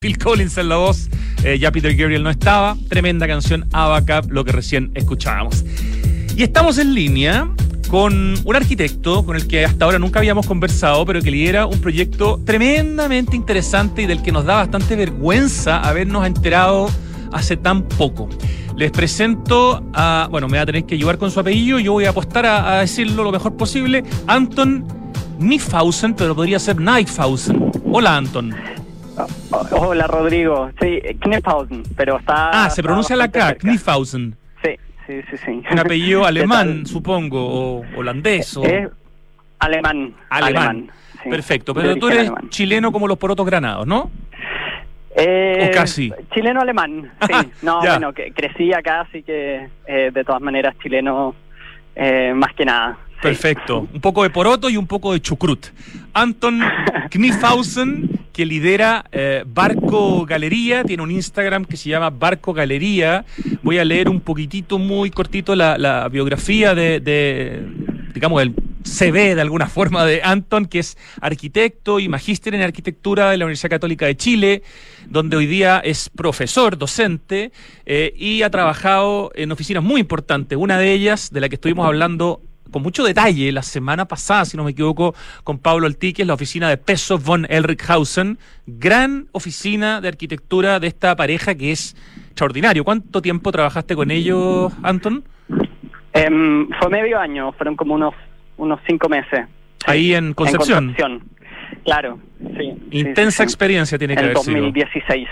Phil Collins en la voz, ya Peter Gabriel no estaba. Tremenda canción, Abacab, lo que recién escuchábamos. Y estamos en línea con un arquitecto con el que hasta ahora nunca habíamos conversado, pero que lidera un proyecto tremendamente interesante y del que nos da bastante vergüenza habernos enterado hace tan poco. Les presento a, bueno, me va a tener que ayudar con su apellido, yo voy a apostar a decirlo lo mejor posible, Anton Kniphausen, pero podría ser Kniphausen. Hola, Anton. Hola, Rodrigo. Sí, Kniphausen, pero está... se pronuncia la K, Kniphausen. Sí. Un apellido alemán, supongo, o holandés. O... Alemán. Sí. Perfecto, pero tú eres alemán. Chileno como los porotos granados, ¿no? O casi. Chileno-alemán, sí. No, bueno, que crecí acá, así que de todas maneras chileno más que nada. Sí. Perfecto. Un poco de poroto y un poco de chucrut. Anton Kniphausen, que lidera Barco Galería, tiene un Instagram que se llama Barco Galería. Voy a leer un poquitito, muy cortito, la biografía digamos, el CV de alguna forma de Anton, que es arquitecto y magíster en arquitectura de la Universidad Católica de Chile, donde hoy día es profesor, docente, y ha trabajado en oficinas muy importantes. Una de ellas, de la que estuvimos hablando con mucho detalle la semana pasada, si no me equivoco, con Pablo Altique, la oficina de Pesso von Elrichhausen, gran oficina de arquitectura de esta pareja que es extraordinario. ¿Cuánto tiempo trabajaste con ellos, Anton? Fue medio año, fueron como unos 5 meses. Ahí en Concepción. En Concepción, claro, sí. Intensa experiencia tiene que haber sido. En 2016.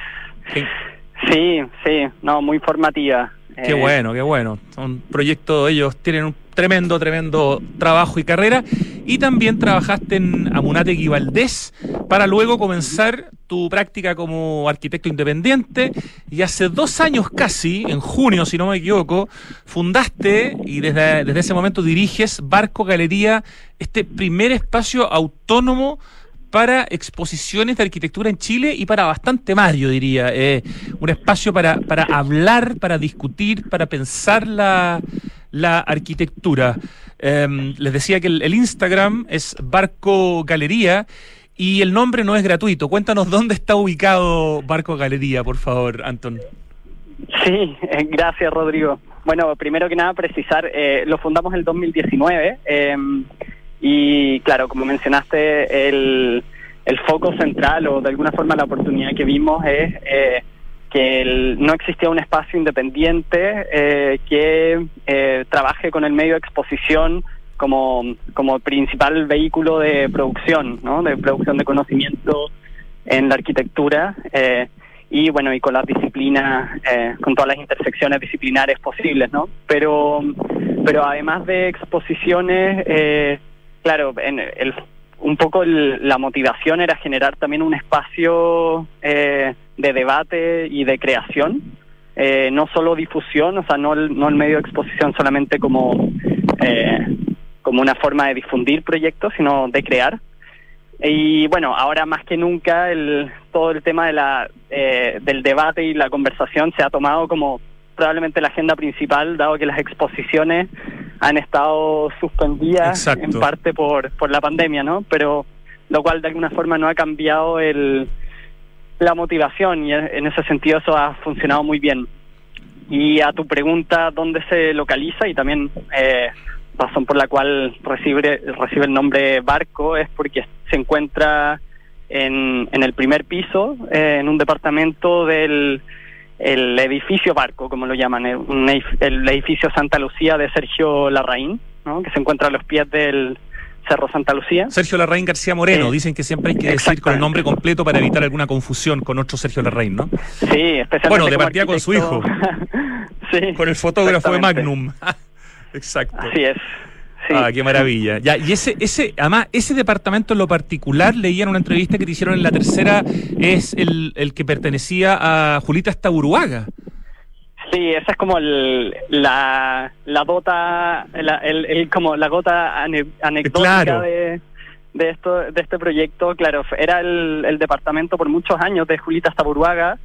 Sí, no, muy formativa. Qué bueno. Son proyectos, ellos tienen un tremendo trabajo y carrera. Y también trabajaste en Amunátegui Valdés para luego comenzar tu práctica como arquitecto independiente. Y hace 2 años casi, en junio si no me equivoco, fundaste y desde ese momento diriges Barco Galería, este primer espacio autónomo para exposiciones de arquitectura en Chile y para bastante más, yo diría. Un espacio para hablar, para discutir, para pensar la arquitectura. Les decía que el Instagram es Barco Galería y el nombre no es gratuito. Cuéntanos dónde está ubicado Barco Galería, por favor, Anton. Sí, gracias, Rodrigo. Bueno, primero que nada precisar, lo fundamos en el 2019 y claro, como mencionaste, el foco central o de alguna forma la oportunidad que vimos es que no existía un espacio independiente que trabaje con el medio de exposición como principal vehículo de producción, ¿no? De producción de conocimiento en la arquitectura y bueno, y con las disciplinas, con todas las intersecciones disciplinares posibles, ¿no? Pero además de exposiciones, claro, un poco la motivación era generar también un espacio de debate y de creación, no solo difusión, o sea, no el medio de exposición solamente como una forma de difundir proyectos, sino de crear. Y bueno, ahora más que nunca todo el tema del debate y la conversación se ha tomado como probablemente la agenda principal, dado que las exposiciones han estado suspendidas. Exacto. En parte por la pandemia, ¿no? Pero lo cual de alguna forma no ha cambiado la motivación y en ese sentido eso ha funcionado muy bien. Y a tu pregunta, ¿dónde se localiza? Y también razón por la cual recibe el nombre Barco es porque se encuentra en el primer piso, en un departamento del edificio Barco, como lo llaman, el edificio Santa Lucía de Sergio Larraín, ¿no? Que se encuentra a los pies del Cerro Santa Lucía. Sergio Larraín García Moreno, dicen que siempre hay que decir con el nombre completo para evitar alguna confusión con otro Sergio Larraín, ¿no? Sí, especialmente. Bueno, de partida con su hijo. Sí, con el fotógrafo de Magnum. Exacto. Así es. Sí. Qué maravilla. Ya, y además, ese departamento en lo particular, leía en una entrevista que te hicieron en La Tercera, es el que pertenecía a Julita Staburuaga. Sí, esa es como la gota, como la gota anecdótica, claro, de este proyecto. Claro, era el departamento por muchos años de Julita Staburuaga,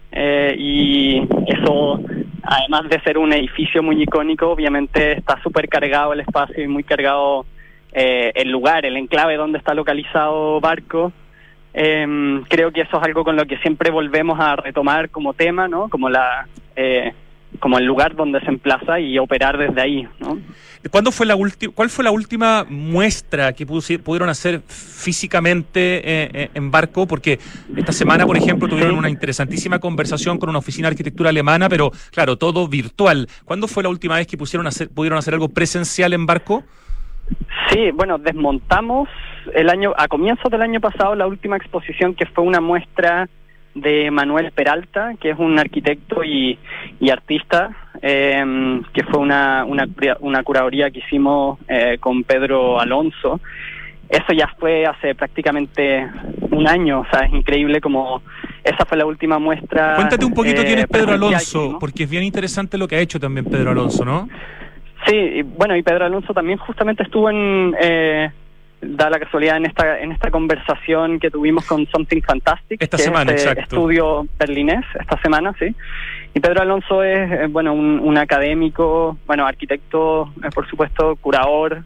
y eso, además de ser un edificio muy icónico, obviamente está súper cargado el espacio y muy cargado el lugar, el enclave donde está localizado Barco, Creo que eso es algo con lo que siempre volvemos a retomar como tema, ¿no? Como el lugar donde se emplaza y operar desde ahí, ¿no? ¿Cuál fue la última muestra que pudieron hacer físicamente en Barco? Porque esta semana, por ejemplo, tuvieron una interesantísima conversación con una oficina de arquitectura alemana, pero claro, todo virtual. ¿Cuándo fue la última vez que pudieron hacer algo presencial en Barco? Sí, bueno, desmontamos a comienzos del año pasado la última exposición, que fue una muestra de Manuel Peralta, que es un arquitecto y artista, que fue una curaduría que hicimos con Pedro Alonso. Eso ya fue hace prácticamente un año, o sea, es increíble como esa fue la última muestra. Cuéntate un poquito quién es Pedro Alonso, ¿no? Porque es bien interesante lo que ha hecho también Pedro Alonso, ¿no? Sí, y bueno, y Pedro Alonso también justamente estuvo da la casualidad en esta conversación que tuvimos con Something Fantastic, esta semana, exacto. Estudio berlinés, esta semana, sí. Y Pedro Alonso es, bueno, un académico, bueno, arquitecto, por supuesto, curador,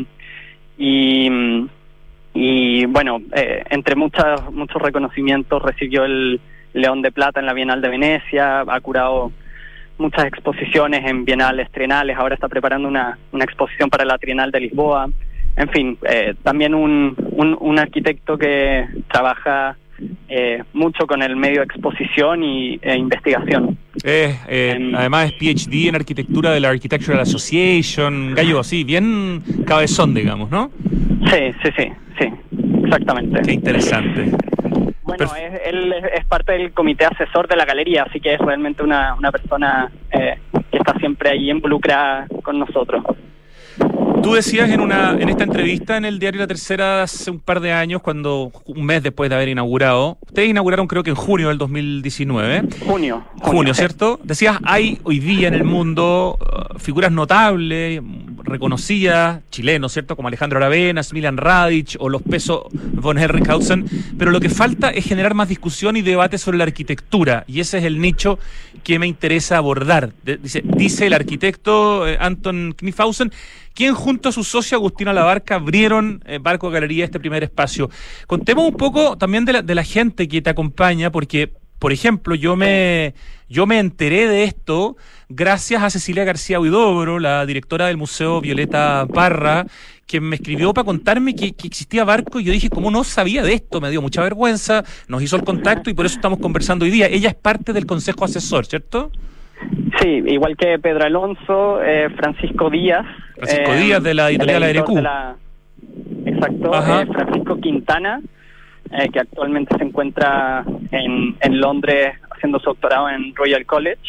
y bueno, entre muchos reconocimientos recibió el León de Plata en la Bienal de Venecia, ha curado muchas exposiciones en bienales, trienales, ahora está preparando una exposición para la Trienal de Lisboa. En fin, también un arquitecto que trabaja mucho con el medio de exposición e investigación. Además es PhD en arquitectura de la Architectural Association, gallo así, bien cabezón, digamos, ¿no? Sí, exactamente. Qué interesante. Bueno, él es parte del comité asesor de la galería, así que es realmente una persona que está siempre ahí involucrada con nosotros. Tú decías en esta entrevista en el diario La Tercera hace un par de años, un mes después de haber inaugurado, ustedes inauguraron creo que en junio del 2019. Junio, ¿cierto? Decías, hay hoy día en el mundo figuras notables, reconocidas, chilenos, ¿cierto? Como Alejandro Aravenas, Milan Radic o los pesos von Herrenhausen, pero lo que falta es generar más discusión y debate sobre la arquitectura, y ese es el nicho que me interesa abordar. Dice el arquitecto Anton Kniphausen, quien junto a su socio Agustín Alabarca abrieron Barco Galería, este primer espacio. Contemos un poco también de la gente que te acompaña, porque, por ejemplo, yo me enteré de esto gracias a Cecilia García Huidobro, la directora del Museo Violeta Parra, que me escribió para contarme que existía Barco, y yo dije, ¿cómo no sabía de esto? Me dio mucha vergüenza, nos hizo el contacto y por eso estamos conversando hoy día. Ella es parte del consejo asesor, ¿cierto? Sí, igual que Pedro Alonso, Francisco Díaz. Francisco Díaz de la editorial ARQ. Exacto, Francisco Quintana, que actualmente se encuentra en Londres haciendo su doctorado en Royal College.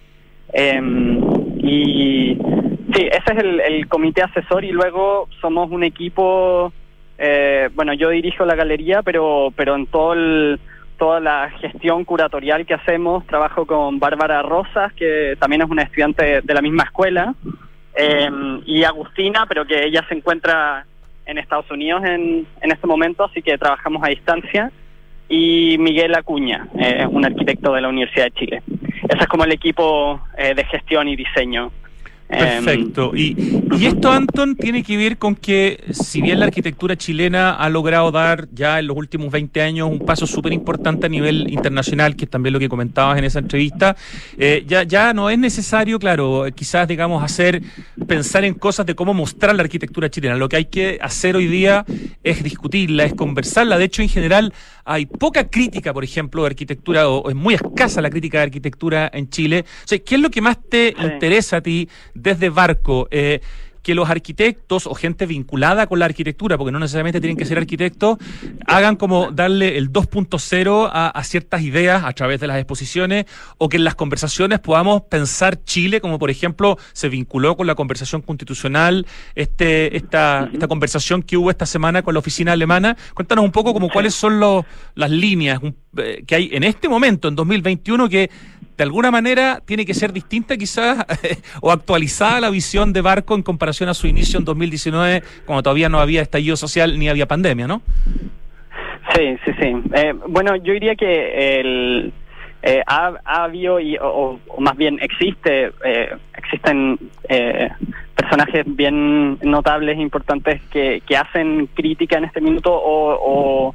Y sí, ese es el comité asesor, y luego somos un equipo, bueno, yo dirijo la galería, pero en toda la gestión curatorial que hacemos, trabajo con Bárbara Rosas, que también es una estudiante de la misma escuela, y Agustina, pero que ella se encuentra en Estados Unidos en este momento, así que trabajamos a distancia, y Miguel Acuña, un arquitecto de la Universidad de Chile. Ese es como el equipo de gestión y diseño. Perfecto. Y esto, Anton, tiene que ver con que, si bien la arquitectura chilena ha logrado dar ya en los últimos 20 años un paso súper importante a nivel internacional, que es también lo que comentabas en esa entrevista, ya no es necesario, claro, quizás, digamos, pensar en cosas de cómo mostrar la arquitectura chilena. Lo que hay que hacer hoy día es discutirla, es conversarla. De hecho, en general, hay poca crítica, por ejemplo, de arquitectura, o es muy escasa la crítica de arquitectura en Chile. O sea, ¿qué es lo que más te interesa a ti desde Barco? Que los arquitectos o gente vinculada con la arquitectura, porque no necesariamente tienen que ser arquitectos, hagan como darle el 2.0 a ciertas ideas a través de las exposiciones, o que en las conversaciones podamos pensar Chile, como por ejemplo se vinculó con la conversación constitucional, esta conversación que hubo esta semana con la oficina alemana. Cuéntanos un poco como cuáles son las líneas que hay en este momento, en 2021, que de alguna manera tiene que ser distinta quizás o actualizada la visión de Barco en comparación a su inicio en 2019, cuando todavía no había estallido social ni había pandemia, ¿no? Sí. Bueno, yo diría que ha habido, o más bien existen personajes bien notables, importantes, que hacen crítica en este minuto, o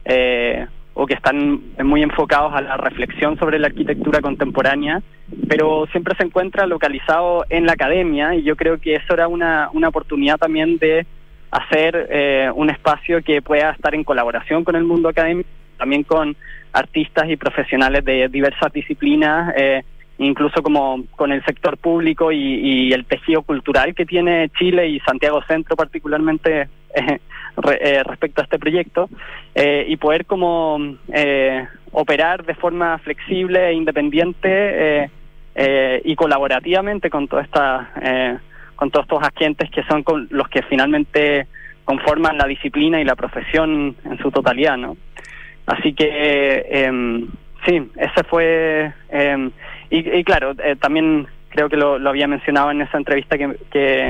o que están muy enfocados a la reflexión sobre la arquitectura contemporánea, pero siempre se encuentra localizado en la academia, y yo creo que eso era una oportunidad también de hacer un espacio que pueda estar en colaboración con el mundo académico, también con artistas y profesionales de diversas disciplinas, incluso como con el sector público y el tejido cultural que tiene Chile y Santiago Centro particularmente respecto a este proyecto, y poder como operar de forma flexible e independiente y colaborativamente con toda esta con todos estos agentes que son los que finalmente conforman la disciplina y la profesión en su totalidad, ¿no? Así que sí, ese fue y claro, también creo que lo había mencionado en esa entrevista que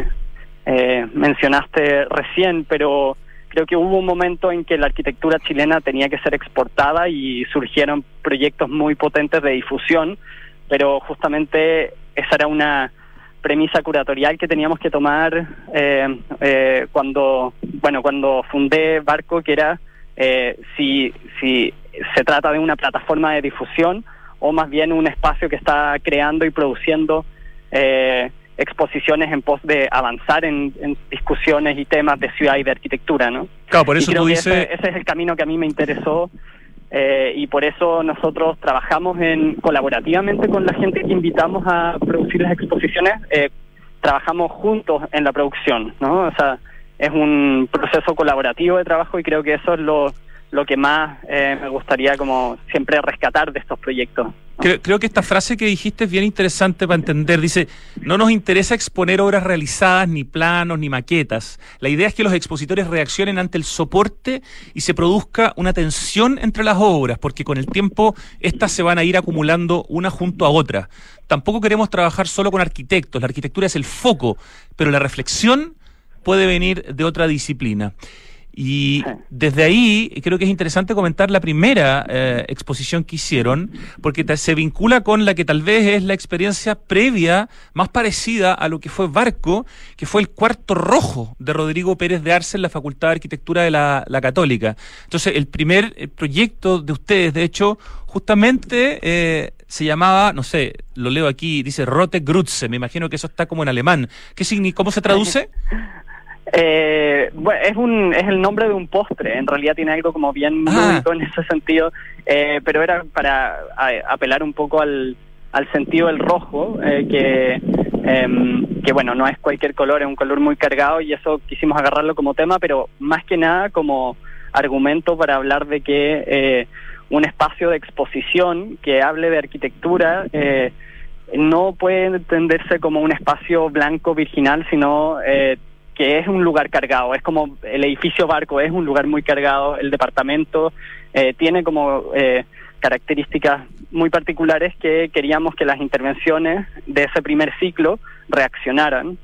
mencionaste recién, pero creo que hubo un momento en que la arquitectura chilena tenía que ser exportada y surgieron proyectos muy potentes de difusión, pero justamente esa era una premisa curatorial que teníamos que tomar cuando fundé Barco, que era si se trata de una plataforma de difusión o más bien un espacio que está creando y produciendo exposiciones en pos de avanzar en discusiones y temas de ciudad y de arquitectura, ¿no? Claro, por eso y creo tú que dices... ese es el camino que a mí me interesó, y por eso nosotros trabajamos colaborativamente con la gente que invitamos a producir las exposiciones, trabajamos juntos en la producción, ¿no? O sea, es un proceso colaborativo de trabajo, y creo que eso es lo que más me gustaría como siempre rescatar de estos proyectos, ¿no? Creo que esta frase que dijiste es bien interesante para entender. Dice, no nos interesa exponer obras realizadas, ni planos, ni maquetas. La idea es que los expositores reaccionen ante el soporte y se produzca una tensión entre las obras, porque con el tiempo estas se van a ir acumulando una junto a otra. Tampoco queremos trabajar solo con arquitectos. La arquitectura es el foco, pero la reflexión puede venir de otra disciplina. Y desde ahí creo que es interesante comentar la primera exposición que hicieron, porque se vincula con la que tal vez es la experiencia previa más parecida a lo que fue Barco, que fue el Cuarto Rojo de Rodrigo Pérez de Arce en la Facultad de Arquitectura de la Católica. Entonces, el primer proyecto de ustedes, de hecho, justamente se llamaba, no sé, lo leo aquí, dice Rote Grütze, me imagino que eso está como en alemán. ¿Cómo se traduce? Bueno, es el nombre de un postre, en realidad tiene algo como bien lúdico en ese sentido, pero era para apelar un poco al sentido del rojo, que bueno, no es cualquier color, es un color muy cargado, y eso quisimos agarrarlo como tema, pero más que nada como argumento para hablar de que un espacio de exposición que hable de arquitectura no puede entenderse como un espacio blanco virginal, sino que es un lugar cargado. Es como el edificio Barco, es un lugar muy cargado. El departamento tiene como características muy particulares que queríamos que las intervenciones de ese primer ciclo reaccionaran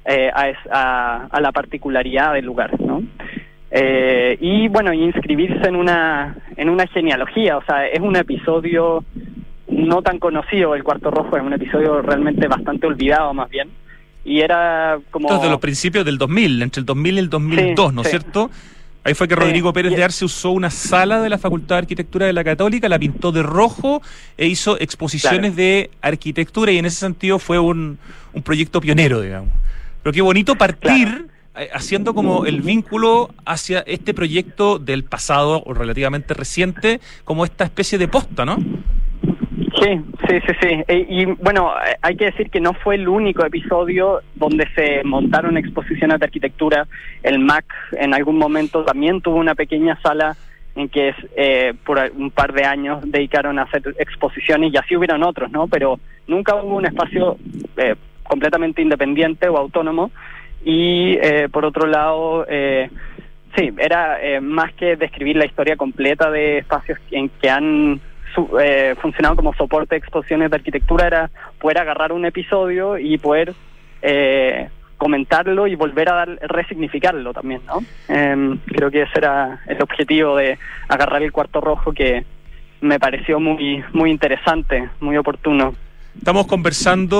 a la particularidad del lugar, ¿no? Y bueno, inscribirse en una genealogía. O sea, es un episodio no tan conocido, el Cuarto Rojo, es un episodio realmente bastante olvidado más bien. Y era como... Desde los principios del 2000, entre el 2000 y el 2002, ¿no es cierto? Ahí fue que Rodrigo Pérez de Arce usó una sala de la Facultad de Arquitectura de la Católica, la pintó de rojo e hizo exposiciones de arquitectura, y en ese sentido fue un proyecto pionero, digamos. Pero qué bonito partir haciendo como el vínculo hacia este proyecto del pasado o relativamente reciente, como esta especie de posta, ¿no? Sí. Y bueno, hay que decir que no fue el único episodio donde se montaron exposiciones de arquitectura. El MAC en algún momento también tuvo una pequeña sala en que por un par de años dedicaron a hacer exposiciones, y así hubieron otros, ¿no? Pero nunca hubo un espacio completamente independiente o autónomo. Y por otro lado, sí, era más que describir la historia completa de espacios en que han funcionado como soporte de exposiciones de arquitectura, era poder agarrar un episodio y poder comentarlo y volver a resignificarlo también, ¿no? Creo que ese era el objetivo de agarrar el Cuarto Rojo, que me pareció muy interesante, muy oportuno. Estamos conversando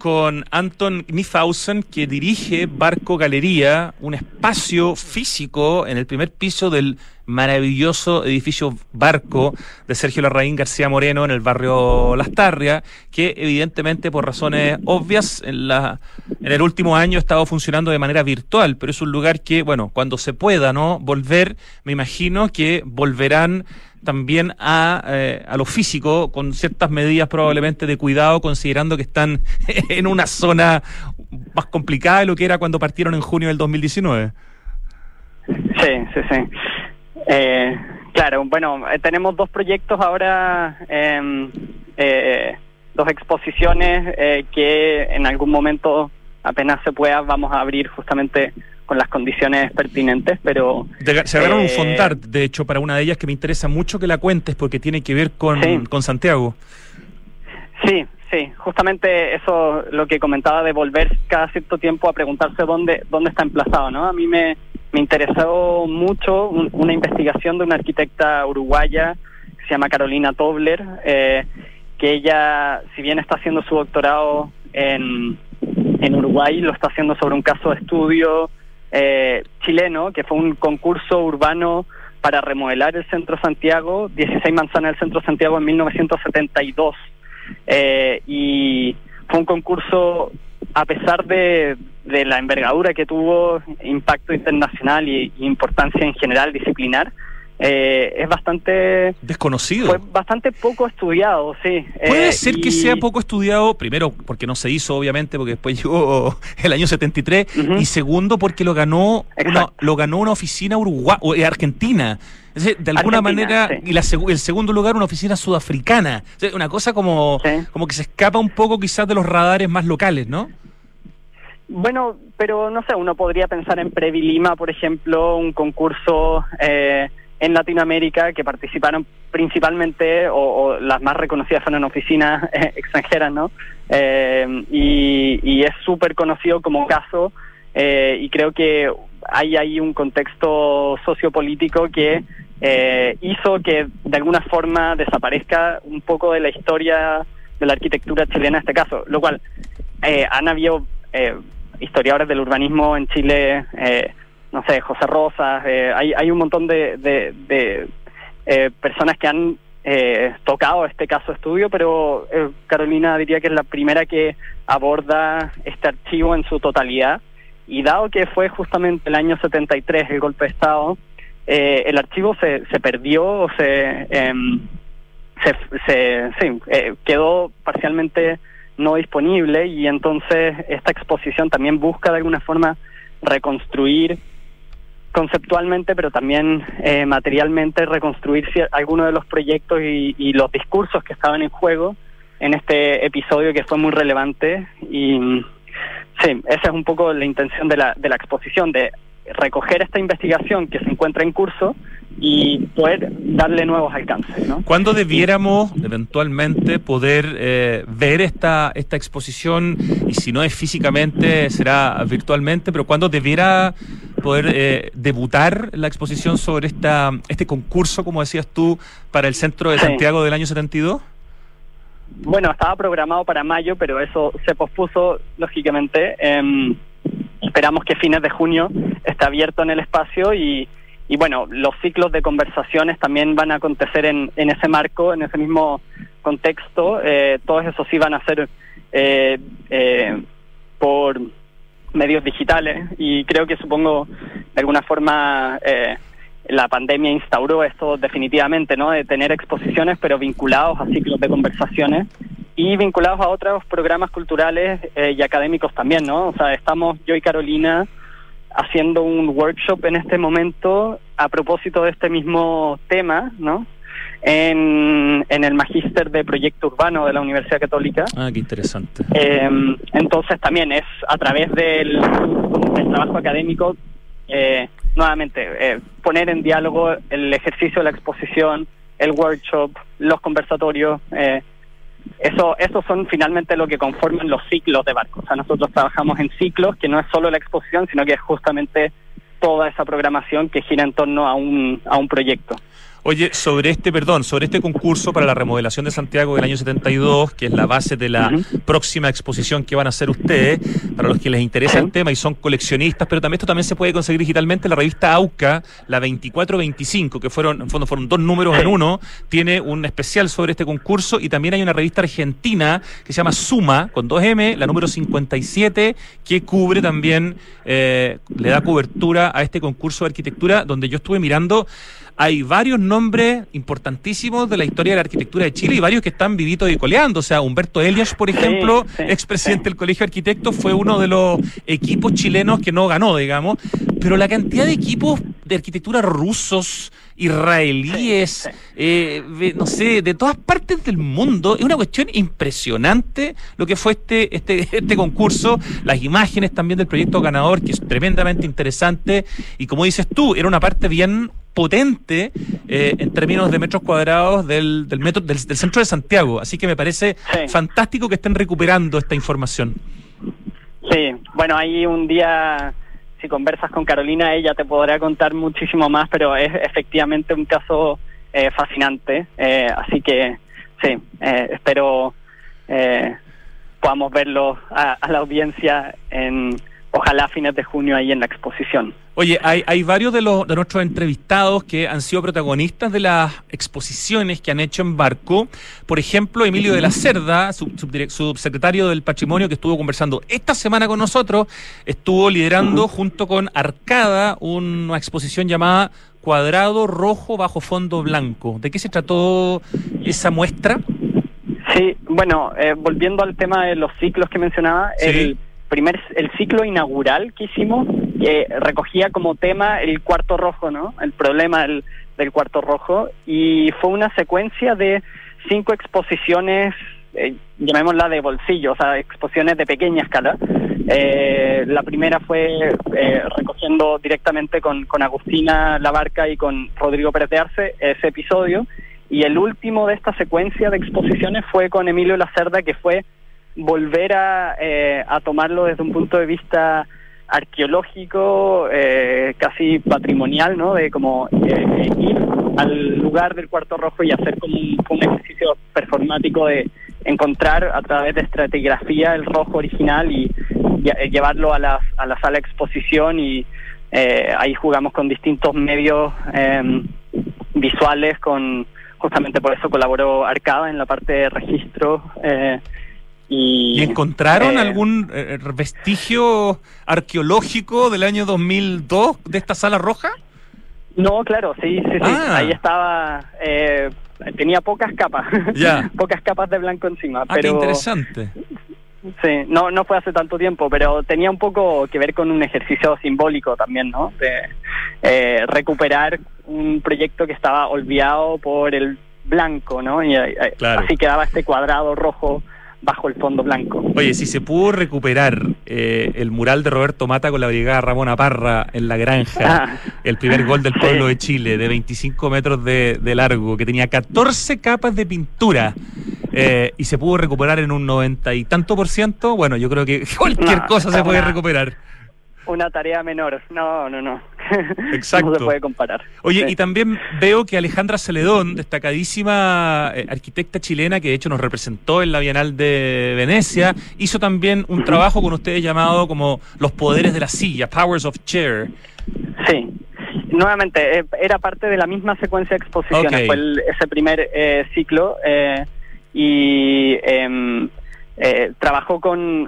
con Anton Kniphausen, que dirige Barco Galería, un espacio físico en el primer piso del maravilloso edificio Barco de Sergio Larraín García Moreno en el barrio Las Tarrias, que evidentemente por razones obvias en el último año ha estado funcionando de manera virtual, pero es un lugar que, bueno, cuando se pueda, ¿no?, volver, me imagino que volverán también a lo físico, con ciertas medidas probablemente de cuidado, considerando que están en una zona más complicada de lo que era cuando partieron en junio del 2019. Sí. Claro, bueno, tenemos dos proyectos ahora, dos exposiciones que en algún momento, apenas se pueda, vamos a abrir justamente con las condiciones pertinentes, pero... Se agarraron un fondar, de hecho, para una de ellas que me interesa mucho que la cuentes, porque tiene que ver con Santiago. Sí, justamente eso, lo que comentaba de volver cada cierto tiempo a preguntarse dónde está emplazado, ¿no? A mí me interesó mucho una investigación de una arquitecta uruguaya que se llama Carolina Tobler, que ella, si bien está haciendo su doctorado en Uruguay, lo está haciendo sobre un caso de estudio chileno, que fue un concurso urbano para remodelar el centro Santiago, 16 manzanas del centro Santiago en 1972, y fue un concurso, a pesar de la envergadura que tuvo, impacto internacional y importancia en general disciplinar, es bastante... desconocido. Fue bastante poco estudiado, sí. Puede ser que sea poco estudiado, primero porque no se hizo, obviamente, porque después llegó el año 73, y segundo porque lo ganó una oficina argentina. Es decir, de alguna manera, sí. Y el segundo lugar, una oficina sudafricana. O sea, una cosa como que se escapa un poco quizás de los radares más locales, ¿no? Bueno, pero no sé, uno podría pensar en Previlima, por ejemplo, un concurso en Latinoamérica que participaron principalmente, o las más reconocidas fueron oficinas extranjeras, ¿no? Y es súper conocido como caso, y creo que hay ahí un contexto sociopolítico que hizo que de alguna forma desaparezca un poco de la historia de la arquitectura chilena en este caso, lo cual han habido historiadores del urbanismo en Chile, no sé, José Rosas, hay un montón de personas que han tocado este caso de estudio, pero Carolina diría que es la primera que aborda este archivo en su totalidad, y dado que fue justamente el año 73 el golpe de Estado, el archivo se perdió, quedó parcialmente no disponible, y entonces esta exposición también busca de alguna forma reconstruir conceptualmente, pero también materialmente, reconstruir algunos de los proyectos y los discursos que estaban en juego en este episodio que fue muy relevante. Y sí, esa es un poco la intención de la exposición, de recoger esta investigación que se encuentra en curso y poder darle nuevos alcances, ¿no? ¿Cuándo debiéramos eventualmente poder ver esta exposición? Y si no es físicamente, será virtualmente, pero ¿cuándo debiera poder debutar la exposición sobre este concurso, como decías tú, para el Centro de Santiago del año 72? Bueno, estaba programado para mayo, pero eso se pospuso, lógicamente. Esperamos que fines de junio esté abierto en el espacio, y bueno, los ciclos de conversaciones también van a acontecer en ese marco, en ese mismo contexto. Todos esos sí van a ser por medios digitales, y creo que, supongo, de alguna forma la pandemia instauró esto definitivamente, ¿no? De tener exposiciones, pero vinculados a ciclos de conversaciones y vinculados a otros programas culturales y académicos también, ¿no? O sea, estamos yo y Carolina haciendo un workshop en este momento a propósito de este mismo tema, ¿no? En el Magíster de Proyecto Urbano de la Universidad Católica. Ah, qué interesante. Entonces también es a través del trabajo académico, nuevamente, poner en diálogo el ejercicio de la exposición, el workshop, los conversatorios. Esos son finalmente lo que conforman los ciclos de Barco. O sea, nosotros trabajamos en ciclos, que no es solo la exposición, sino que es justamente toda esa programación que gira en torno a un proyecto. Oye, sobre este concurso para la remodelación de Santiago del año 72, que es la base de la próxima exposición que van a hacer ustedes, para los que les interesa el tema y son coleccionistas, pero también esto también se puede conseguir digitalmente. La revista AUCA, la 24-25, que en fondo fueron 2 números en uno, tiene un especial sobre este concurso, y también hay una revista argentina que se llama Suma, con 2M, la número 57, que cubre también, le da cobertura a este concurso de arquitectura, donde yo estuve mirando. Hay varios nombres importantísimos de la historia de la arquitectura de Chile y varios que están vivitos y coleando. O sea, Humberto Elias, por ejemplo, expresidente del Colegio de Arquitectos, fue uno de los equipos chilenos que no ganó, digamos. Pero la cantidad de equipos de arquitectura rusos, israelíes, no sé, de todas partes del mundo, es una cuestión impresionante lo que fue este concurso. Las imágenes también del proyecto ganador, que es tremendamente interesante, y como dices tú, era una parte bien potente en términos de metros cuadrados del centro de Santiago, así que me parece fantástico que estén recuperando esta información. Sí, bueno, ahí un día, si conversas con Carolina, ella te podrá contar muchísimo más, pero es efectivamente un caso fascinante, así que sí, espero podamos verlo a la audiencia ojalá a fines de junio ahí en la exposición. Oye, hay varios de nuestros entrevistados que han sido protagonistas de las exposiciones que han hecho en Barco. Por ejemplo, Emilio de la Cerda, subsecretario del Patrimonio, que estuvo conversando esta semana con nosotros, estuvo liderando junto con Arcada una exposición llamada Cuadrado Rojo bajo fondo blanco. ¿De qué se trató esa muestra? Sí, bueno, volviendo al tema de los ciclos que mencionaba, el ciclo inaugural que hicimos recogía como tema el cuarto rojo, ¿no? El problema del cuarto rojo, y fue una secuencia de 5 exposiciones, llamémosla de bolsillo, o sea, exposiciones de pequeña escala. La primera fue recogiendo directamente con Agustina Labarca y con Rodrigo Pérez de Arce ese episodio, y el último de esta secuencia de exposiciones fue con Emilio La Cerda, que fue volver a tomarlo desde un punto de vista arqueológico, casi patrimonial, ¿no? De como ir al lugar del cuarto rojo y hacer como un ejercicio performático de encontrar a través de estratigrafía el rojo original y llevarlo a la sala de exposición, y ahí jugamos con distintos medios visuales, justamente por eso colaboró Arcada en la parte de registro. ¿Y encontraron algún vestigio arqueológico del año 2002 de esta sala roja? No, claro, sí. Ahí estaba, tenía pocas capas, pocas capas de blanco encima. Pero qué interesante. Sí, no fue hace tanto tiempo, pero tenía un poco que ver con un ejercicio simbólico también, ¿no? De recuperar un proyecto que estaba olvidado por el blanco, ¿no? Y así quedaba este cuadrado rojo bajo el fondo blanco. Oye, si se pudo recuperar el mural de Roberto Mata con la brigada Ramona Parra en La Granja, el primer gol del pueblo de Chile, de 25 metros de largo, que tenía 14 capas de pintura, y se pudo recuperar en un 90 y tanto %, bueno, yo creo que cualquier cosa se puede recuperar. Una tarea menor, no. Exacto. No se puede comparar. Oye, y también veo que Alejandra Celedón, destacadísima arquitecta chilena, que de hecho nos representó en la Bienal de Venecia, hizo también un trabajo con ustedes llamado como Los Poderes de la Silla, Powers of Chair. Sí, nuevamente, era parte de la misma secuencia de exposiciones, fue ese primer ciclo, y trabajó con...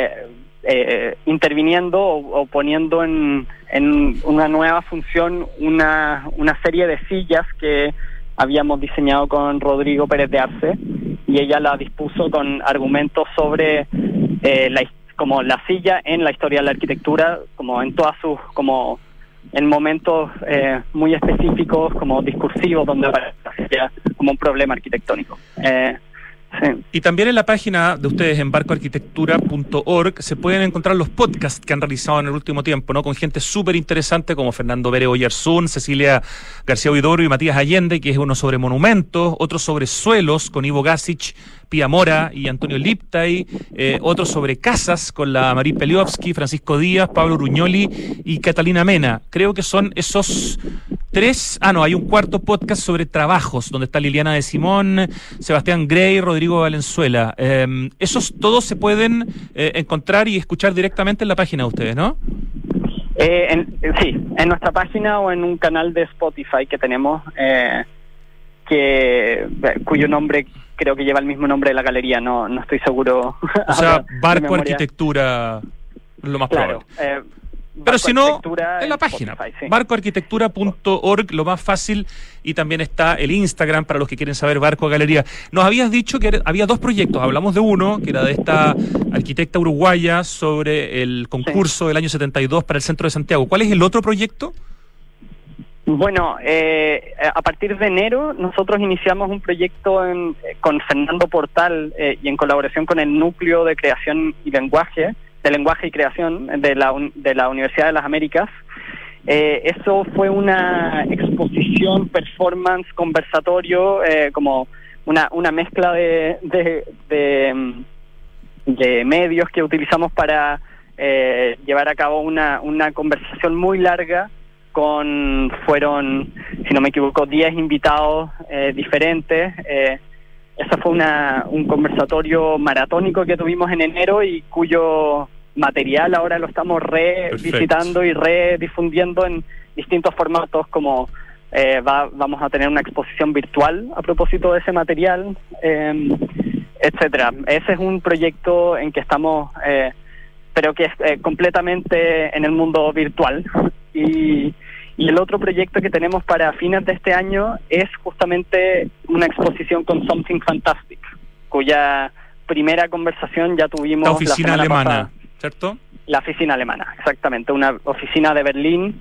interviniendo o poniendo en una nueva función una serie de sillas que habíamos diseñado con Rodrigo Pérez de Arce, y ella la dispuso con argumentos sobre como la silla en la historia de la arquitectura, como en todas sus, como en momentos muy específicos, como discursivos, donde aparece la silla como un problema arquitectónico. Sí. Y también en la página de ustedes, en barcoarquitectura.org, se pueden encontrar los podcasts que han realizado en el último tiempo, ¿no? Con gente súper interesante como Fernando Pérez Oyarzún, Cecilia García Huidobro y Matías Allende, que es uno sobre monumentos, otro sobre suelos con Ivo Gasic, Pía Mora y Antonio Liptay, otro sobre casas con la Marí Peliowski, Francisco Díaz, Pablo Ruñoli y Catalina Mena. Creo que son esos 3, hay un cuarto podcast sobre trabajos, donde está Liliana de Simón, Sebastián Grey, Rodrigo Valenzuela. Esos todos se pueden encontrar y escuchar directamente en la página de ustedes, ¿no? Sí, en nuestra página o en un canal de Spotify que tenemos, cuyo nombre creo que lleva el mismo nombre de la galería, no estoy seguro. O sea, Barco Arquitectura, lo más claro, probable. Pero si no, en la página, Spotify, sí. barcoarquitectura.org, lo más fácil, y también está el Instagram para los que quieren saber Barco Galería. Nos habías dicho que había 2 proyectos, hablamos de uno, que era de esta arquitecta uruguaya sobre el concurso del año 72 para el centro de Santiago. ¿Cuál es el otro proyecto? Bueno, a partir de enero nosotros iniciamos un proyecto con Fernando Portal y en colaboración con el Núcleo de Creación y Lenguaje, de Lenguaje y Creación de la Universidad de las Américas. Eso fue una exposición, performance, conversatorio, como una mezcla de medios que utilizamos para llevar a cabo una conversación muy larga. Fueron, si no me equivoco, 10 invitados diferentes. Ese fue un conversatorio maratónico que tuvimos en enero y cuyo material ahora lo estamos revisitando y redifundiendo en distintos formatos, como vamos a tener una exposición virtual a propósito de ese material, etcétera. Ese es un proyecto en que estamos, pero que es completamente en el mundo virtual. Y el otro proyecto que tenemos para fines de este año es justamente una exposición con Something Fantastic, cuya primera conversación ya tuvimos la oficina semana alemana, pasada. ¿Cierto? La oficina alemana, exactamente, una oficina de Berlín,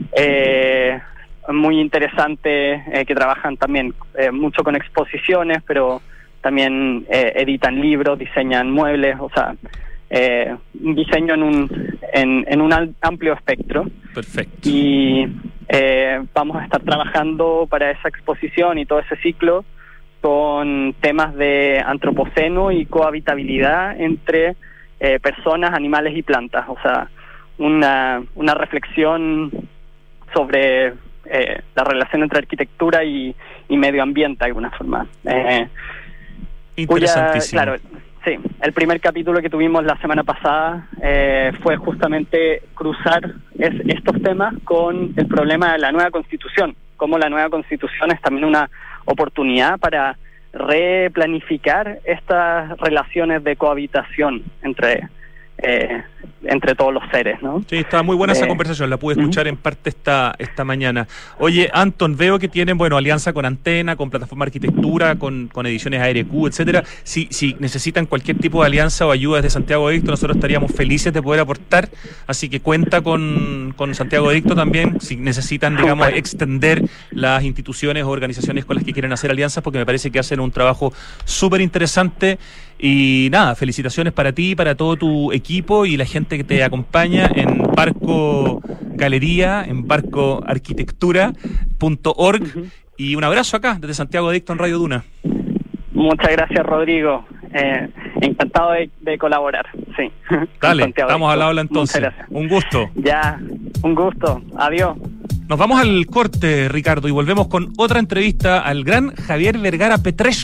muy interesante, que trabajan también mucho con exposiciones, pero también editan libros, diseñan muebles, o sea, un diseño en un amplio espectro. Perfecto. Y vamos a estar trabajando para esa exposición y todo ese ciclo con temas de antropoceno y cohabitabilidad entre personas, animales y plantas, o sea, una reflexión sobre la relación entre arquitectura y medio ambiente de alguna forma. Interesantísimo. Claro, sí, el primer capítulo que tuvimos la semana pasada fue justamente cruzar estos temas con el problema de la nueva Constitución, como la nueva Constitución es también una oportunidad para replanificar estas relaciones de cohabitación entre todos los seres, ¿no? Sí, estaba muy buena esa conversación, la pude escuchar en parte esta mañana. Oye, Anton, veo que tienen, alianza con Antena, con Plataforma Arquitectura, con Ediciones ARQ, etcétera. Si necesitan cualquier tipo de alianza o ayuda desde Santiago Edicto, nosotros estaríamos felices de poder aportar, así que cuenta con Santiago Edicto también, si necesitan, digamos, extender las instituciones o organizaciones con las que quieren hacer alianzas, porque me parece que hacen un trabajo súper interesante. Y nada, felicitaciones para ti, para todo tu equipo y la gente que te acompaña en Barco Galería, en barcoarquitectura.org. Y un abrazo acá desde Santiago Edicto en Radio Duna. Muchas gracias, Rodrigo. Encantado de colaborar. Sí. Dale, estamos al habla entonces. Un gusto. Ya, un gusto. Adiós. Nos vamos al corte, Ricardo, y volvemos con otra entrevista al gran Javier Vergara Petrescu.